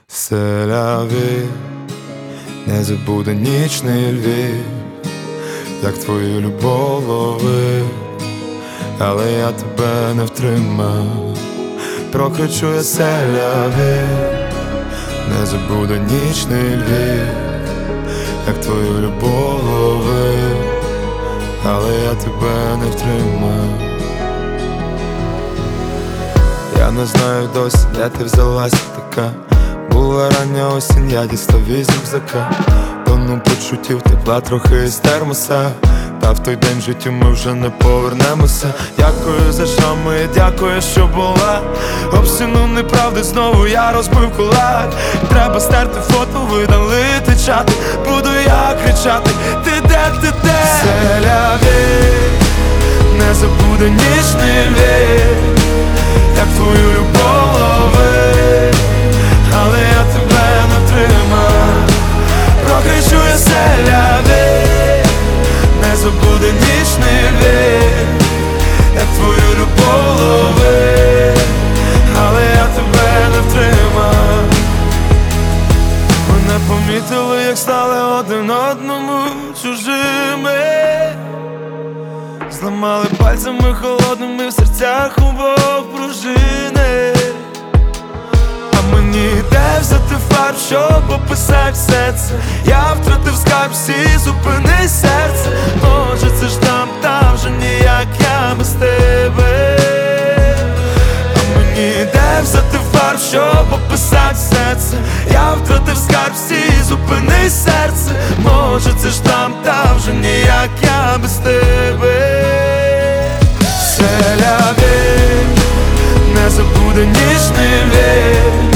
Селяві, не забуде нічний Львів, як твою любов ловив, але я тебе не втримав. Прокричу я селяві, не забуде нічний Львів, як твою любов ловив, але я тебе не втримав. Я не знаю досі, де ти взялась така. Була рання осінь, я дістав із рюкзака. Тону почуттів, тепла трохи з термоса. Та в той день в житті ми вже не повернемося. Дякую за шами, дякую, що була. Об стіну неправди знову я розбив кулак. Треба стерти фото, видалити чати. Буду я кричати: ти де, ти де? Селяві, не забуде нічний Львів, як твою любов ловив, але я тебе не втримав. Прокричу я селяві, не забуде нічний Львів, як твою любов ловив, але я тебе не втримав. Мене помітили, як стали один одному чужими. Зламали пальцями холодними в серцях обох пружини. А мені йде взяти фарб, щоб описати все це. Я втратив скарб, всі, зупини серце. Може це ж там вже ніяк я без тебе. А мені йде взяти фарб, щоб описати все це. Я втратив скарб, всі, зупини серце. Може це ж там вже ніяк я без тебе. Селяві, не забуде нічний Львів,